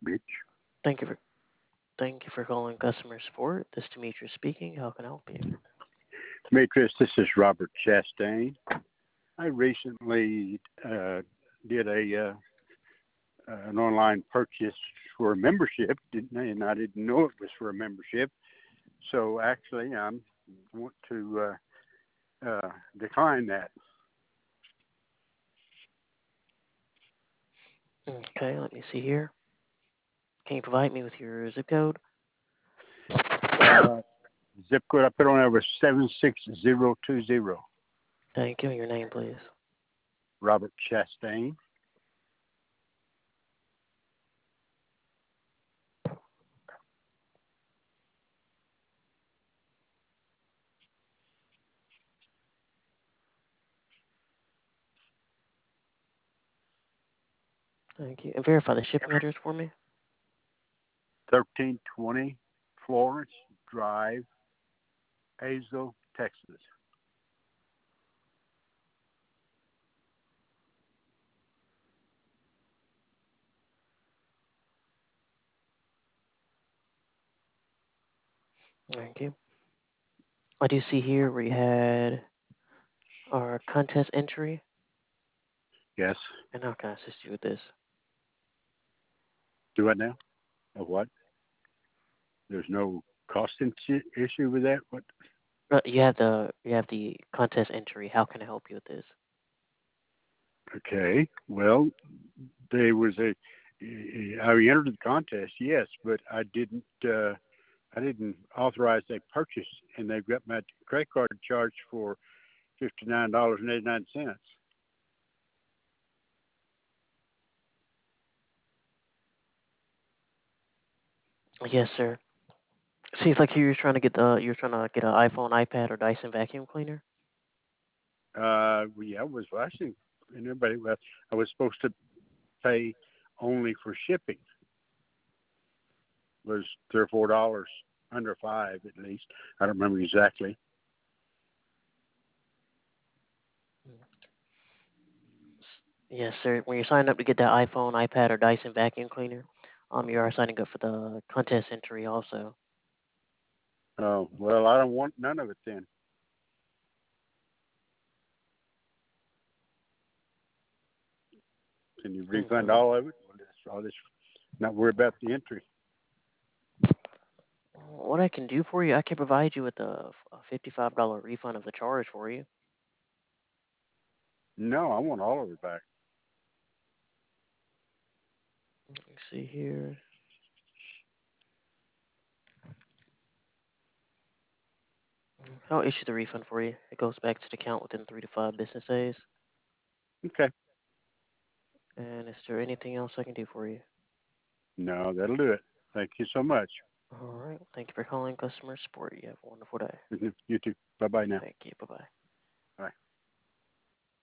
Mitch. Thank you for thank you for calling customer support. This is Demetrius speaking. How can I help you? Demetrius, this is Robert Chastain. I recently did an online purchase for a membership, and I didn't know it was for a membership. So actually, I want to decline that. Okay, let me see here. Can you provide me with your zip code? Uh, Zip code I put on there was 76020. Thank you. And your name, please. Robert Chastain. Thank you. And verify the shipping address for me. 1320 Florence Drive, Hazel, Texas. Thank you. I do see here where you had our contest entry. Yes. And how can I assist you with this? Do what now? Of what? There's no cost issue with that? What? You have the contest entry. How can I help you with this? Okay. Well, there was I entered the contest, yes, but I didn't authorize a purchase, and they've got my credit card charged for $59.89. Yes, sir. Seems like you're trying to get an iPhone, iPad, or Dyson vacuum cleaner. Well, yeah, I was watching, and everybody, well, I was supposed to pay only for shipping. Was $3 or $4 under five at least. I don't remember exactly. Yes, sir. When you're signing up to get that iPhone, iPad, or Dyson vacuum cleaner, you are signing up for the contest entry also. Oh well, I don't want none of it then. Can you refund Mm-hmm. all of it? I'll just not worry about the entry. What I can do for you, I can provide you with a $55 refund of the charge for you. No, I want all of it back. Let's see here. I'll issue the refund for you. It goes back to the account within 3 to 5 business days. Okay. And is there anything else I can do for you? No, that'll do it. Thank you so much. All right. Thank you for calling customer support. You have a wonderful day. You too. Bye bye now. Thank you. Bye bye.